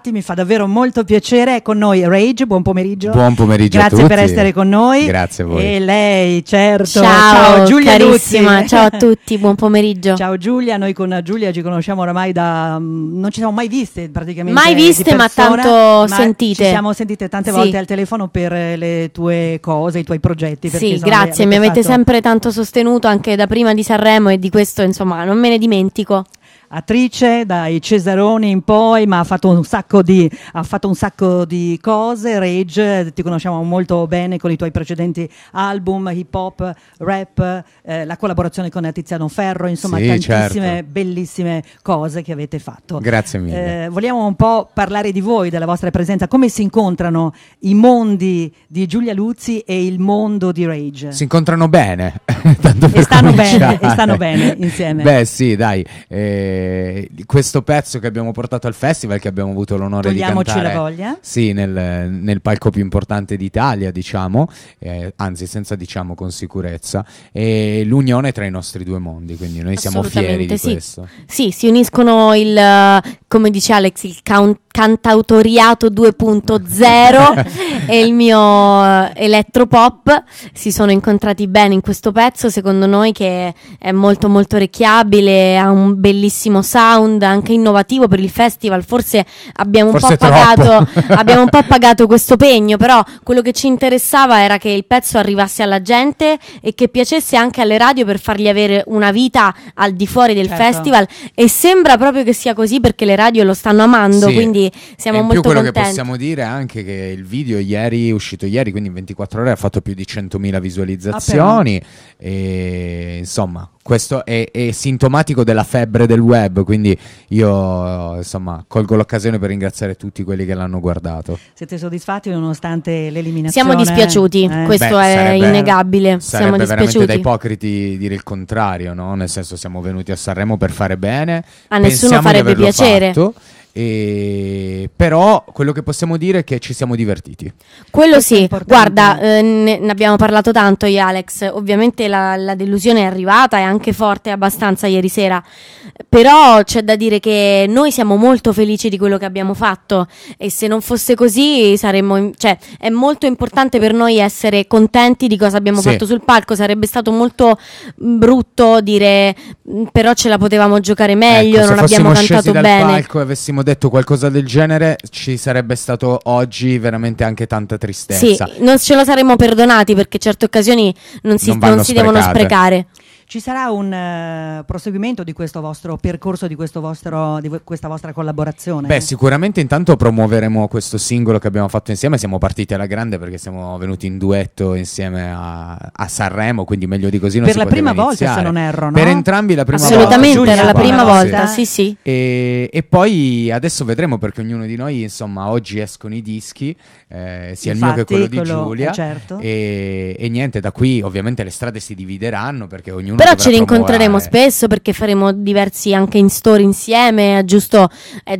bentrovati, mi fa davvero molto piacere. È con noi Rage, buon pomeriggio. Buon pomeriggio Grazie a tutti. per essere con noi. Grazie a voi. E lei, certo. Ciao Giulia carissima, Luzzi. ciao a tutti, buon pomeriggio. Ciao Giulia, noi con Giulia ci conosciamo oramai da... non ci siamo mai viste praticamente. Mai viste, di ma persona, tanto ma sentite. Ci siamo sentite tante Sì. volte al telefono per le tue cose, i tuoi progetti. perché, Sì, insomma, grazie, mi avete fatto- sempre tanto sostenuto anche da prima di Sanremo e di questo insomma non me ne dimentico. Attrice dai Cesaroni in poi, ma ha fatto un sacco di cose. Rage, ti conosciamo molto bene con i tuoi precedenti album, hip hop, rap, la collaborazione con Tiziano Ferro, insomma Sì, tantissime certo. bellissime cose che avete fatto. Grazie mille. Vogliamo un po' parlare di voi, della vostra presenza, come si incontrano i mondi di Giulia Luzzi e il mondo di Rage? Si incontrano bene. Tanto E per stanno cominciare. bene insieme. Beh sì, dai, questo pezzo che abbiamo portato al festival, che abbiamo avuto l'onore di Togliamoci cantare, la voglia. sì, nel palco più importante d'Italia, diciamo, anzi senza diciamo con sicurezza, e l'unione tra i nostri due mondi, quindi noi siamo fieri di Sì. questo. Sì, si uniscono come dice Alex, il cantautoriato 2.0 e il mio elettropop si sono incontrati bene in questo pezzo, secondo noi, che è molto molto orecchiabile, ha un bellissimo sound, anche innovativo per il festival. Forse abbiamo un Forse po' pagato questo pegno, però quello che ci interessava era che il pezzo arrivasse alla gente e che piacesse anche alle radio per fargli avere una vita al di fuori del Certo. festival, e sembra proprio che sia così perché le radio lo stanno amando, Sì. quindi siamo E in molto più quello contenti. che possiamo dire è anche che il video uscito ieri, quindi in 24 ore, ha fatto più di 100.000 visualizzazioni, e insomma questo è sintomatico della febbre del web, quindi io insomma colgo l'occasione per ringraziare tutti quelli che l'hanno guardato. Siete soddisfatti nonostante l'eliminazione? Siamo dispiaciuti, questo è innegabile. Siamo Sarebbe veramente dispiaciuti. da ipocriti dire il contrario, no? Nel senso, siamo venuti a Sanremo per fare bene, A nessuno pensiamo di farebbe averlo piacere. fatto, però quello che possiamo dire è che ci siamo divertiti. Quello Questo è sì, importante. guarda, ne abbiamo parlato tanto io e Alex, ovviamente la delusione è arrivata, è anche forte abbastanza ieri sera, però c'è da dire che noi siamo molto felici di quello che abbiamo fatto, e se non fosse così cioè è molto importante per noi essere contenti di cosa abbiamo Sì. fatto sul palco. Sarebbe stato molto brutto dire però ce la potevamo giocare meglio, Ecco, non se abbiamo fossimo cantato scesi dal bene. palco e avessimo detto qualcosa del genere, ci sarebbe stato oggi veramente anche tanta tristezza. Sì, non ce lo saremmo perdonati perché certe occasioni non Non vanno si devono sprecate. sprecare. Ci sarà un proseguimento di questo vostro percorso, di questa vostra collaborazione? Beh, sicuramente intanto promuoveremo questo singolo che abbiamo fatto insieme. Siamo partiti alla grande perché siamo venuti in duetto insieme a Sanremo, quindi meglio di così non Per si la poteva prima volta, iniziare. se non erro, no? Per entrambi la prima Assolutamente, volta. era la prima Giulia, volta, sì. sì. E poi adesso vedremo, perché ognuno di noi, insomma, oggi escono i dischi, sia il mio che Infatti, quello di Giulia. certo. E niente, da qui ovviamente le strade si divideranno perché ognuno Però dovrà ce li incontreremo promuovere. spesso perché faremo diversi anche in store insieme. È giusto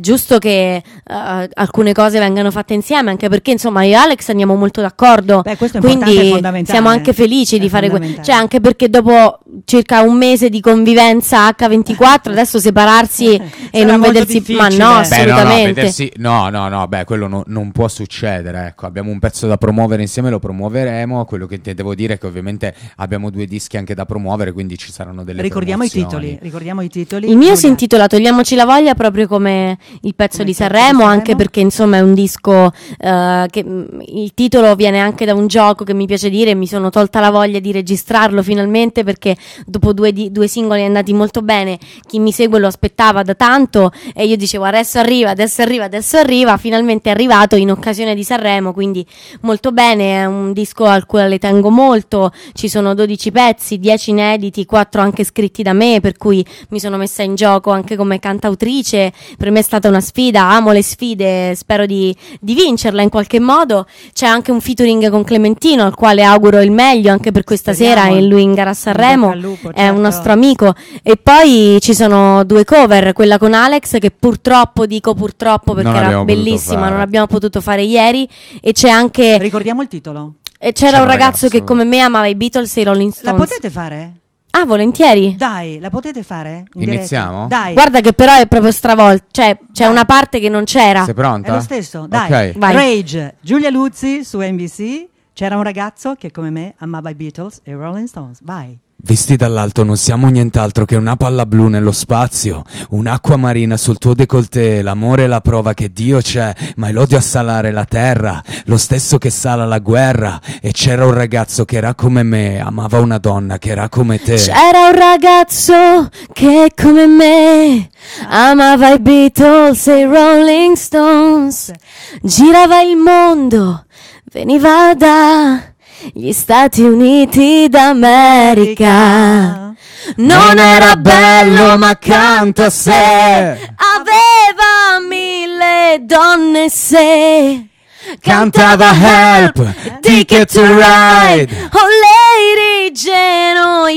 che alcune cose vengano fatte insieme, anche perché insomma io e Alex andiamo molto d'accordo. Beh, questo è importante, è quindi fondamentale. siamo anche felici È di fare fondamentale. cioè anche perché dopo circa un mese di convivenza H24 adesso separarsi e Sarà non molto vedersi, ma difficile. no, Beh, assolutamente. No, beh, quello non può succedere, ecco. Abbiamo un pezzo da promuovere insieme, lo promuoveremo. Quello che ti devo dire è che ovviamente abbiamo 2 dischi anche da promuovere, quindi ci saranno delle Ricordiamo i promozioni. titoli. Il mio Giulia. si intitola Togliamoci la voglia, proprio come il pezzo Come di il pezzo Sanremo, di anche Sanremo. perché insomma è un disco che il titolo viene anche da un gioco che mi piace dire. Mi sono tolta la voglia di registrarlo finalmente perché dopo due singoli andati molto bene, chi mi segue lo aspettava da tanto e io dicevo adesso arriva, finalmente è arrivato in occasione di Sanremo, quindi molto bene. È un disco al quale tengo molto, ci sono 12 pezzi, 10 inediti, 4 anche scritti da me, per cui mi sono messa in gioco anche come cantautrice. Per me è stata una sfida, amo le sfide, spero di vincerla in qualche modo. C'è anche un featuring con Clementino al quale auguro il meglio anche per questa Speriamo. sera, e lui in gara a Sanremo, In bocca al lupo, è un certo. nostro amico. E poi ci sono 2 cover, quella con Alex che purtroppo perché Non era abbiamo potuto bellissima, fare. non abbiamo potuto fare ieri, e c'è anche Ricordiamo il titolo. c'era C'era un ragazzo che ragazzo. come me amava i Beatles e i Rolling La Stones. potete fare? Ah, volentieri. Dai, la potete fare? Iniziamo? Dai. Guarda che però è proprio stravolto, cioè c'è Dai. una parte che non c'era. Sei pronta? È lo stesso, dai. Ok. Vai. Rage, Giulia Luzzi su NBC. C'era un ragazzo che come me amava i Beatles e i Rolling Stones. Vai. Visti dall'alto non siamo nient'altro che una palla blu nello spazio, un'acqua marina sul tuo décolleté, l'amore è la prova che Dio c'è, ma è l'odio a salare la terra, lo stesso che sala la guerra. E c'era un ragazzo che era come me, amava una donna che era come te. C'era un ragazzo che come me amava i Beatles e i Rolling Stones, girava il mondo, veniva dagli Stati Uniti d'America. Non era bello ma accanto a sé aveva 1000 donne se Cantava Help, Ticket to Ride. Oh Lady Jane,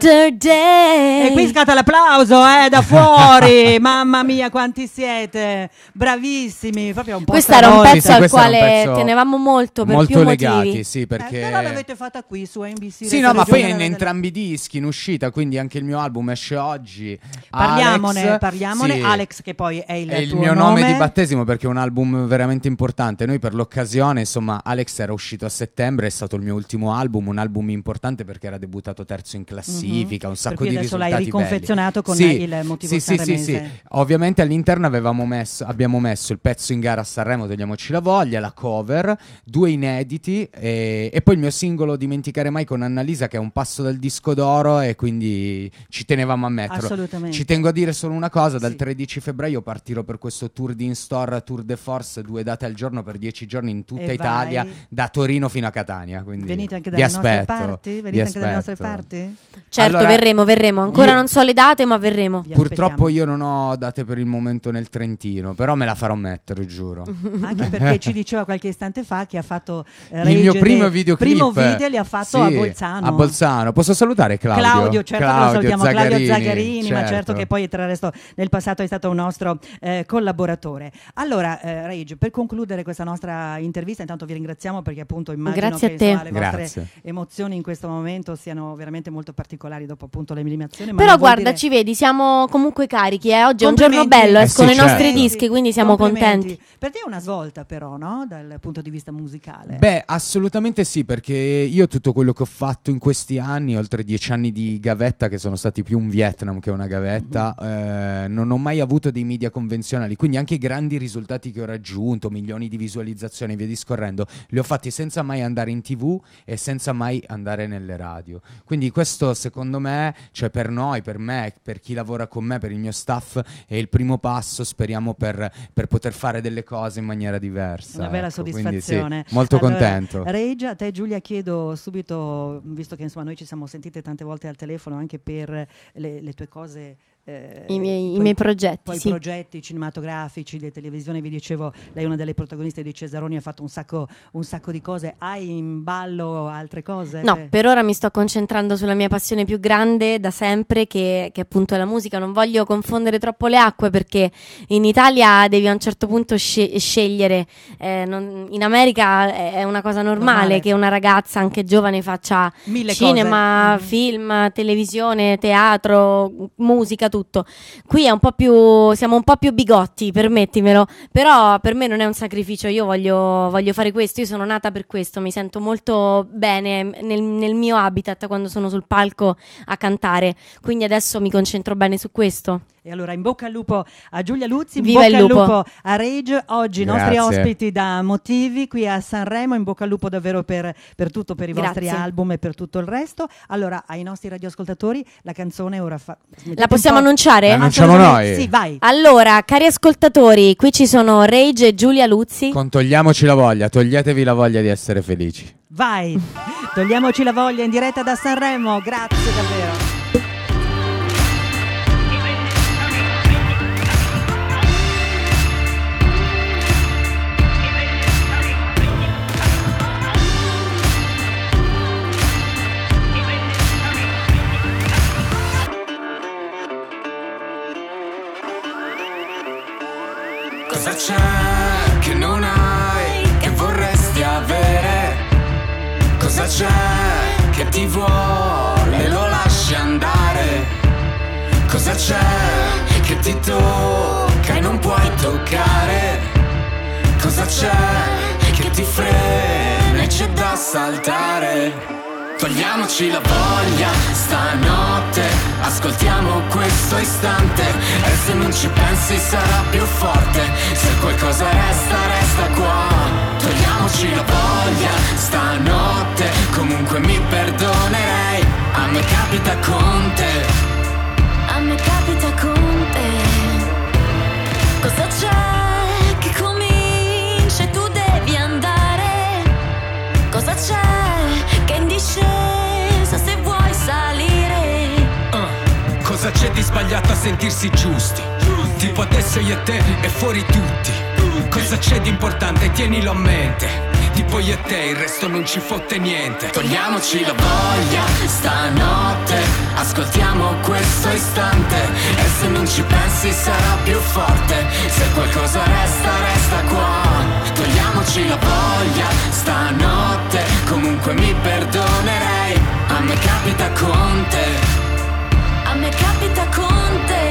Yesterday. E qui scatta l'applauso, da fuori. Mamma mia, quanti siete. Bravissimi. Proprio un po' Questo era un stravolti. pezzo al questo era un quale pezzo tenevamo molto per molto più legati, motivi. sì, perché Però l'avete fatta qui su NBC. sì, no, ma poi in Regionale. entrambi i dischi in uscita, quindi anche il mio album esce oggi. Parliamone. Sì, Alex, che poi è il è il tuo mio nome di battesimo perché è un album veramente importante. Noi per l'occasione, insomma, Alex era uscito a settembre, è stato il mio ultimo album, un album importante perché era debuttato terzo in classifica, un Per sacco cui di adesso risultati l'hai riconfezionato belli. con Sì, il motivo sì, sanremese. Ovviamente all'interno abbiamo messo il pezzo in gara a Sanremo, Togliamoci la voglia, la cover, 2 inediti e poi il mio singolo Dimenticare mai con Annalisa, che è un passo dal disco d'oro, e quindi ci tenevamo a metterlo. Assolutamente. Ci tengo a dire solo una cosa: dal Sì. 13 febbraio partirò per questo tour di in-store, Tour de Force, 2 date al giorno per 10 giorni in tutta E Italia, vai. da Torino fino a Catania. Quindi Venite anche vi dalle nostre aspetto, parti? vi Venite anche dalle nostre aspetto. parti? Certo, Allora, verremo. Ancora io- non so le date, ma verremo. Vi Purtroppo aspettiamo. io non ho date per il momento nel Trentino, però me la farò mettere, giuro. Anche perché ci diceva qualche istante fa che ha fatto Il mio primo videoclip video li ha fatto a sì, Bolzano. a Bolzano. Posso salutare Claudio? Certo che lo salutiamo, Claudio Zagarini, ma certo certo che poi tra il resto nel passato è stato un nostro collaboratore. Allora, Rage, per concludere questa nostra intervista, intanto vi ringraziamo perché appunto immagino Grazie che a te. insomma, le vostre Grazie. emozioni in questo momento siano veramente molto particolari dopo appunto l'eliminazione. Ma Però non vuol guarda, dire- ci vedi, siamo comunque carichi. Oggi è un giorno Complimenti. bello, Eh escono sì, i nostri certo. dischi, quindi siamo Complimenti. contenti. Per te è una svolta però, no? Dal punto di vista musicale. Beh, assolutamente sì, perché io tutto quello che ho fatto in questi anni, oltre 10 anni di gavetta, che sono stati più un Vietnam che una gavetta, non ho mai avuto dei media convenzionali, quindi anche i grandi risultati che ho raggiunto, milioni di visualizzazioni e via discorrendo, li ho fatti senza mai andare in TV e senza mai andare nelle radio. Quindi questo secondo me, cioè per noi, per me, per chi lavora con me, per il mio staff, è il primo passo, speriamo, per poter fare delle cose in maniera diversa. Una vera ecco. Quindi soddisfazione. sì, molto Allora, contento. Rage, a te Giulia chiedo subito, visto che insomma noi ci siamo sentite tante volte al telefono anche per le tue cose, I miei progetti, poi sì. progetti cinematografici, di televisione, vi dicevo, lei è una delle protagoniste di Cesaroni, ha fatto un sacco di cose. Hai in ballo altre cose? No, per ora mi sto concentrando sulla mia passione più grande da sempre, che appunto è la musica. Non voglio confondere troppo le acque, perché in Italia devi a un certo punto scegliere. In America è una cosa normale che una ragazza anche giovane faccia Mille cinema, cose. film, televisione, teatro, musica, tutto. Qui è un po' più, siamo un po' più bigotti, permettimelo, però per me non è un sacrificio. Io voglio fare questo, io sono nata per questo, mi sento molto bene nel mio habitat quando sono sul palco a cantare, quindi adesso mi concentro bene su questo. E allora in bocca al lupo a Giulia Luzzi, in Viva bocca il al lupo. lupo a Rage, oggi i nostri Grazie. ospiti da Motivi qui a Sanremo, in bocca al lupo davvero per tutto, per i vostri Grazie. album e per tutto il resto. Allora ai nostri radioascoltatori la canzone ora smettete La possiamo un po'. annunciare? La annunciamo Assolutamente, noi? Sì, vai. Allora, cari ascoltatori, qui ci sono Rage e Giulia Luzzi. Togliamoci la voglia, toglietevi la voglia di essere felici. Vai. Togliamoci la voglia in diretta da Sanremo. Grazie davvero. Cosa c'è che non hai, che vorresti avere? Cosa c'è che ti vuole, lo lasci andare? Cosa c'è che ti tocca e non puoi toccare? Cosa c'è che ti frena e c'è da saltare? Togliamoci la voglia stanotte, ascoltiamo questo istante, e se non ci pensi sarà più forte, se qualcosa resta, resta qua. Togliamoci la voglia stanotte, comunque mi perdonerei, a me capita con te, a me capita con te. Cosa c'è che comincia e tu devi andare? Cosa c'è che è in discesa se vuoi salire? Cosa c'è di sbagliato a sentirsi giusti? Tipo adesso io e te e fuori tutti. Cosa c'è di importante? Tienilo a mente. Tipo io e te, il resto non ci fotte niente. Togliamoci la voglia stanotte, ascoltiamo questo istante, e se non ci pensi sarà più forte, se qualcosa resta, resta qua. Togliamoci la voglia stanotte, comunque mi perdonerei, a me capita con te, a me capita con te.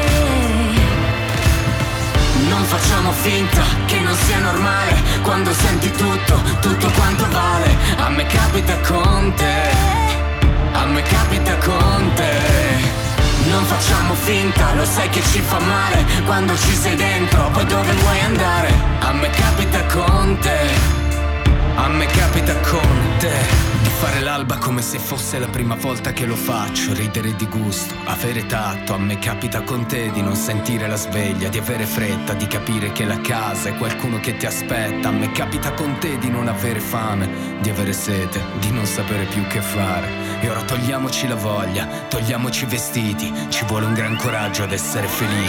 Non facciamo finta che non sia normale, quando senti tutto, tutto quanto vale. A me capita con te, a me capita con te. Non facciamo finta, lo sai che ci fa male, quando ci sei dentro, poi dove vuoi andare? A me capita con te, a me capita con te. Di fare l'alba come se fosse la prima volta che lo faccio, ridere di gusto, avere tatto. A me capita con te di non sentire la sveglia, di avere fretta, di capire che la casa è qualcuno che ti aspetta. A me capita con te di non avere fame, di avere sete, di non sapere più che fare. E ora togliamoci la voglia, togliamoci i vestiti, ci vuole un gran coraggio ad essere felici.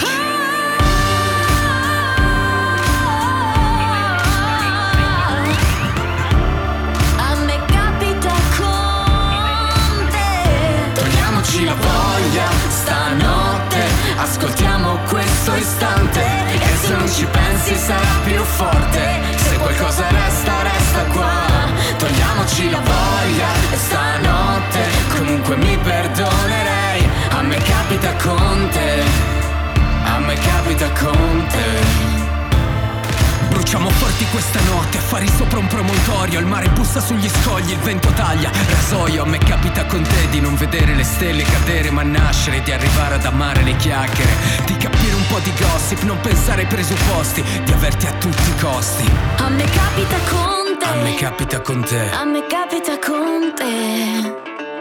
La voglia stanotte, ascoltiamo questo istante, e se non ci pensi sarà più forte, se qualcosa resta, resta qua. Togliamoci la voglia stanotte, comunque mi perdonerei, a me capita con te, a me capita con te. Bruciamo forti questa notte, affari sopra un promontorio, il mare bussa sugli scogli, il vento taglia, rasoio. A me capita con te di non vedere le stelle cadere ma nascere, di arrivare ad amare le chiacchiere, di capire un po' di gossip, non pensare ai presupposti, di averti a tutti i costi. A me capita con te, a me capita con te, a me capita con te.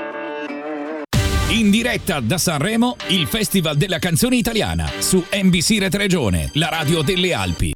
In diretta da Sanremo, il Festival della canzone italiana su NBC Rete Regione, la radio delle Alpi.